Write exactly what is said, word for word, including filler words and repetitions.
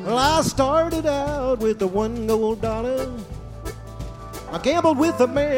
Well, I started out with the one gold dollar. I gambled with a man.